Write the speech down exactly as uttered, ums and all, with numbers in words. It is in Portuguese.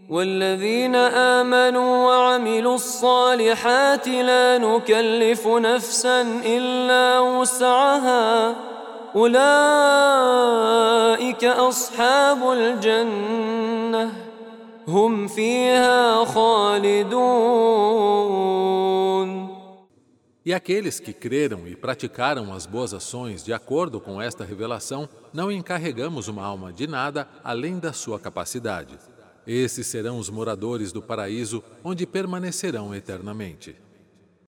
والذين آمنوا وعملوا الصالحات لا نكلف نفسا إلا وسعها أولئك أصحاب الجنة هم فيها خالدون. E aqueles que creram e praticaram as boas ações de acordo com esta revelação, não encarregamos uma alma de nada além da sua capacidade. Esses serão os moradores do paraíso, onde permanecerão eternamente.